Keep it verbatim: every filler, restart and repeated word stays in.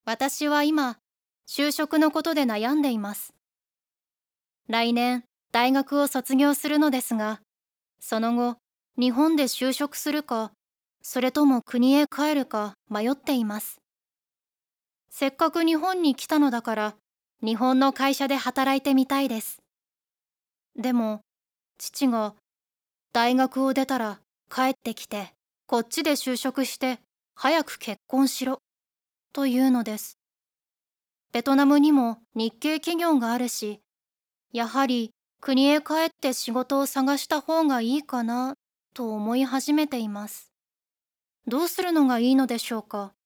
私は今、就職のことで悩んでいます。来年、大学を卒業するのですが、その後、日本で就職するか、それとも国へ帰るか迷っています。せっかく日本に来たのだから、日本の会社で働いてみたいです。でも、父が大学を出たら帰ってきて、こっちで就職して早く結婚しろというのです。ベトナムにも日系企業があるし、やはり国へ帰って仕事を探した方がいいかなと思い始めています。どうするのがいいのでしょうか。